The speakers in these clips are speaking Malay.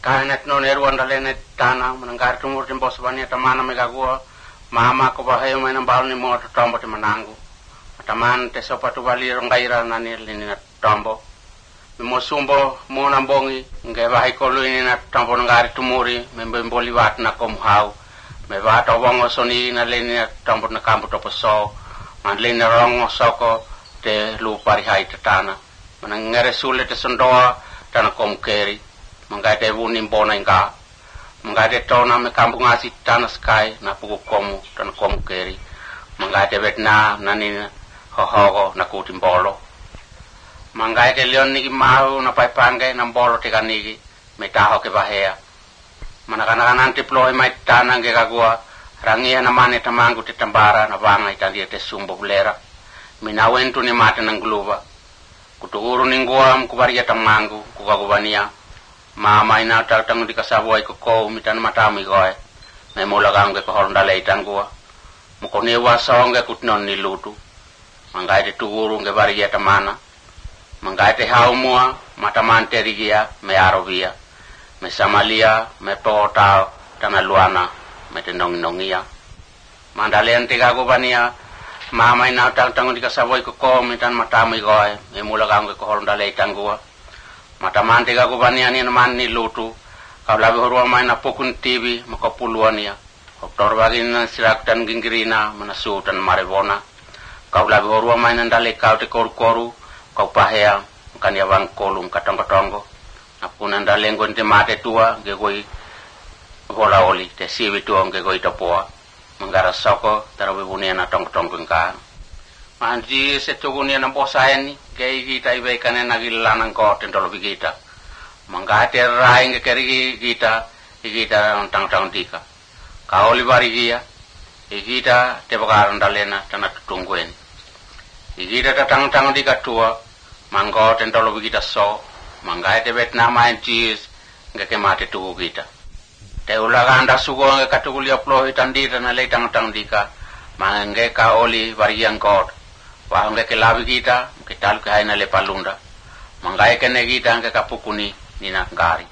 kahanet no neru andalene tana menanggar tumur timbo sebania tamana megagua mama ko bahayo mai nambal ni mo tombo te manangu taman te sopa tu bali rongaira nani lini na tombo mo sumbo mo nambongi ngai bahai ko lini na tombo ngari tumuri membe mboli wat na kom hau me wat awongo soni na lini na tombo na kampu to poso man lini rongo soko te lu pari hai te tana menangere sulit te sondoa tana kom keri mangai te wuni mbona inga mangai te tona me kampu ngasi tana sky na puku komu tana kom keri mangai te vetna nani hohogo na kuti mbolo mangai te leon niki mahu na paipange na mbolo te kaniki me taho ke bahea manakana nanti plohe mai tana nge kagua rangia na mane tamangu te tambara na vanga italia te sumbo bulera mina wentu ni mate nang gluba kutuuru ningua mkubaria tamangu kukagubania mama ina tatang di kasabo ay ko mitan matami goe may mulagang ko hornda leitan gua mukone wasong ke kutnon ni lutu mangai te tuuru nge baria tamana mangai te haumua matamante rigia me arovia me samalia me pota tana luana me te nongia mandalen te gagubania mama ina tatang di kasabo ay ko mitan matami goe may mulagang ko hornda leitan gua matamante ga gubania ni man ni lutu kau labi horua mai na pokun TV makapuluania oktor bagin sirak dan gingrina manasu dan maribona kau labi horua mai na dale kau te koru kau pahea kan ya bang kolum katong-katongo apunan dale ngonte mate tua gegoi hola oli te siwi tua gegoi tapoa mangara soko tarawe bunia na tong-tong ka manji setugunia na bosaeni kei kita ibe kanen nagilanang ko tendolo bigita mangate rai nge keri kita tang dika kaoli bari gia igita te bakaran dalena tana tutunguen igita tang dika tua mangko tendolo bigita so mangate bet nama encis nge kemate tu kita te ulaga anda sugo nge katugulia plo hitandita na le tang dika mangenge kaoli bari yang ko wahangge ke labi kita tal ke haina le palunda mangai ke negita ke kapukuni nina ngari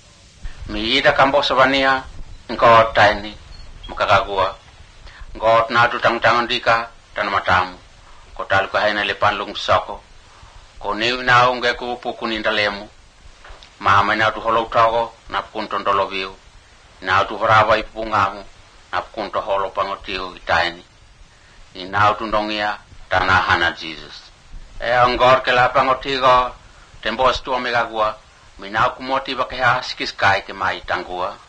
mi ida kambo sabania ngko taini makakagua ngot na tu tang dika tan matam ko tal ke haina le palung soko ko ni na unge ku pukuni ndalemu mama na tu holo tago na punton dolobiu na tu harawa ipungamu na punto holo pangotiu itaini ina tu ndongia tanahana Jesus angor ke la pangotigo tembo stu omega gua mina kumoti ba ke haskis kai ke mai tangua